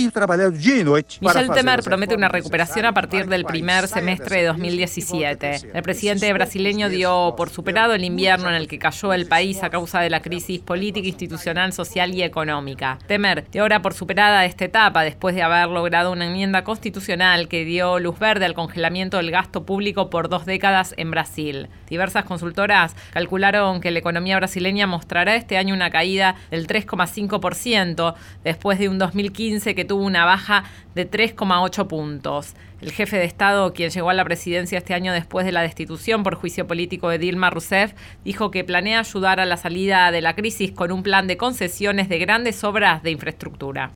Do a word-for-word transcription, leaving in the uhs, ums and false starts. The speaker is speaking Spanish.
Michel Temer promete una recuperación a partir del primer semestre de dos mil diecisiete. El presidente brasileño dio por superado el invierno en el que cayó el país a causa de la crisis política, institucional, social y económica. Temer dio ahora por superada esta etapa después de haber logrado una enmienda constitucional que dio luz verde al congelamiento del gasto público por dos décadas en Brasil. Diversas consultoras calcularon que la economía brasileña mostrará este año una caída del tres coma cinco por ciento después de un dos mil quince que tuvo una baja de tres coma ocho puntos. El jefe de Estado, quien llegó a la presidencia este año después de la destitución por juicio político de Dilma Rousseff, dijo que planea ayudar a la salida de la crisis con un plan de concesiones de grandes obras de infraestructura.